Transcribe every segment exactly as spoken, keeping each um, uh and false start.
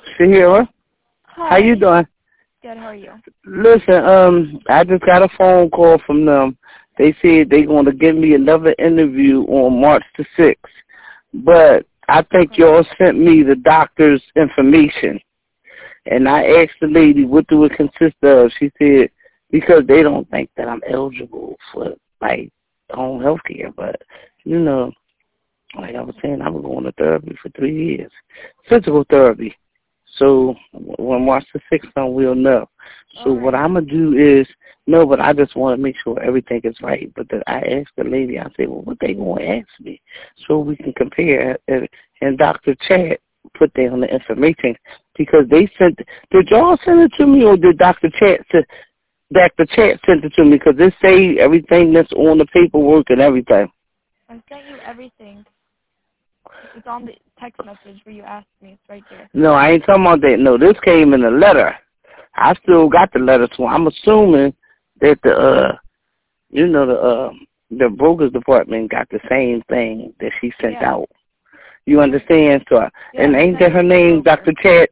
Shahira, how Hi. you doing? Good, how are you? Listen, um, I just got a phone call from them. They said they're going to give me another interview on March the sixth, but I think Okay. y'all sent me the doctor's information, and I asked the lady what do it consist of. She said because they don't think that I'm eligible for like home health care, but you know, like I was saying, I was going to therapy for three years, physical therapy. So when March the sixth comes, we'll know. So All what right. I'm going to do is, no, but I just want to make sure everything is right. But the, I asked the lady, I said, well, what they going to ask me? So we can compare. And, and Doctor Chad put down the information because they sent, did y'all send it to me or did Doctor Chad, Doctor Chad send it to me? Because they say everything that's on the paperwork and everything. I sent you everything. It's on the text message where you asked me. It's right there. No, I ain't talking about that. No, this came in a letter. I still got the letter, so I'm assuming that the, uh, you know, the uh, the brokers department got the same thing that she sent Yeah. out. You understand? So, I, Yeah, and I ain't sent that it her to the name, broker. Doctor Chat?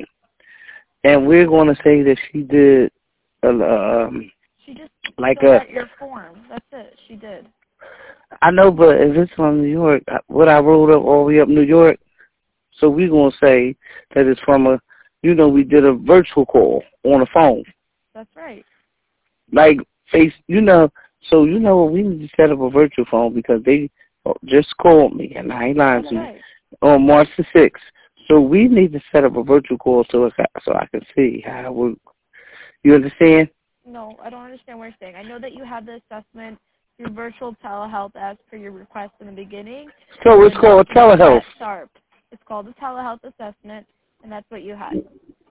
And we're going to say that she did, uh, um, She just like filled a. out your form. That's it. She did. I know, but if it's from New York, what I wrote up all the way up New York, so we're going to say that it's from a, you know, we did a virtual call on the phone. That's right. Like, face, you know, so you know what, we need to set up a virtual phone because they just called me, and I ain't lying That's to you, right. on March the sixth. So we need to set up a virtual call so it's, so I can see how it works. You understand? No, I don't understand what you're saying. I know that you had the assessment through virtual telehealth as per your request in the beginning. So it's The called doctor telehealth. at Sharp. It's called a telehealth assessment, and that's what you had.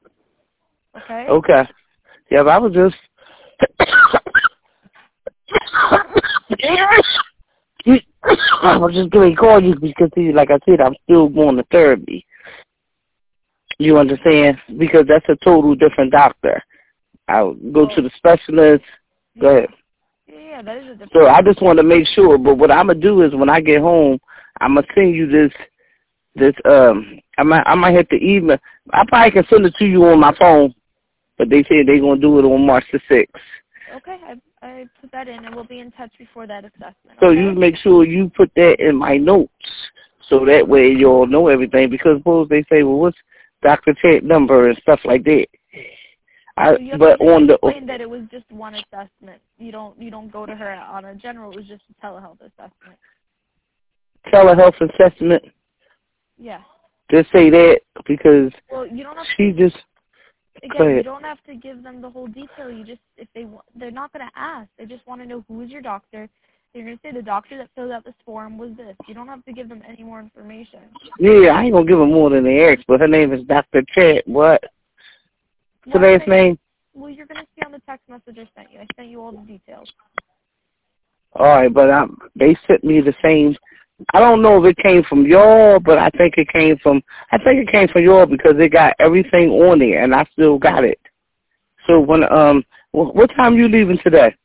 Okay? Okay. Yeah, but I was just... I was just going to call you because, see, like I said, I'm still going to therapy. You understand? Because that's a total different doctor. I'll go Well, to the specialist. Go yeah. ahead. Yeah, yeah, that is a different So I doctor. just want to make sure. But what I'm gonna do is when I get home, I'm gonna send you this. This um, I might I might have to email. I probably can send it to you on my phone. But they said they're gonna do it on March the sixth. Okay, I I put that in, and we'll be in touch before that assessment. So Okay? you make sure you put that in my notes, so that way you'll know everything. Because suppose they say, well, what's Doctor Ted number and stuff like that. I So you have but to just on the explain that it was just one assessment. You don't you don't go to her on a general. It was just a telehealth assessment. telehealth assessment, Yeah. just say that because Well, you don't have she to. just go Again, you ahead. don't have to give them the whole detail. You just if they wa- they're not going to ask. They just want to know who is your doctor. They're going to say the doctor that filled out this form was this. You don't have to give them any more information. Yeah, I ain't gonna give her more than they asked, but her name is Doctor Chad. What? What's Well, her I last sent you. name? Well, you're going to see on the text message I sent you. I sent you all the details. All right, but I, they sent me the same. I don't know if it came from y'all, but I think it came from. I think it came from y'all because it got everything on there, and I still got it. So when um, wh- what time you leaving today?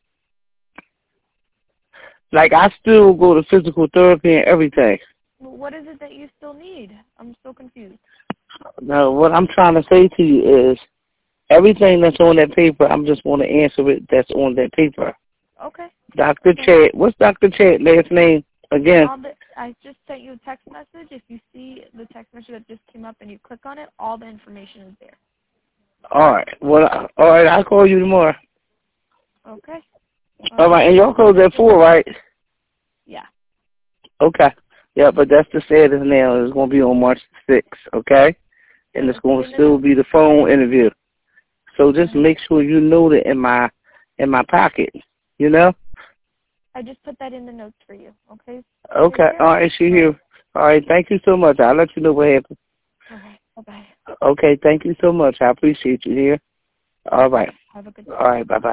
Like I still go to physical therapy and everything. Well, what is it that you still need? I'm so confused. Now, what I'm trying to say to you is everything that's on that paper. I'm just want to answer it. That's on that paper. Okay. Doctor Okay. Chad. What's Doctor Chad last name again? All the, I just sent you a text message. If you see the text message that just came up and you click on it, all the information is there. All right. Well, all right. I'll call you tomorrow. Okay. All All right. right. And y'all close at four, right? Yeah. Okay. Yeah, but that's the status now. It's going to be on March sixth, okay? And Yeah, it's just put going it to in the still notes. be the phone interview. So just Mm-hmm. make sure you note it in my in my pocket, you know? I just put that in the notes for you. Okay. Okay. Take care. All right, she here. All right. Thank you so much. I'll let you know what happened. All right. Bye bye. Okay. Thank you so much. I appreciate you here. All right. Have a good day. All right. Bye-bye.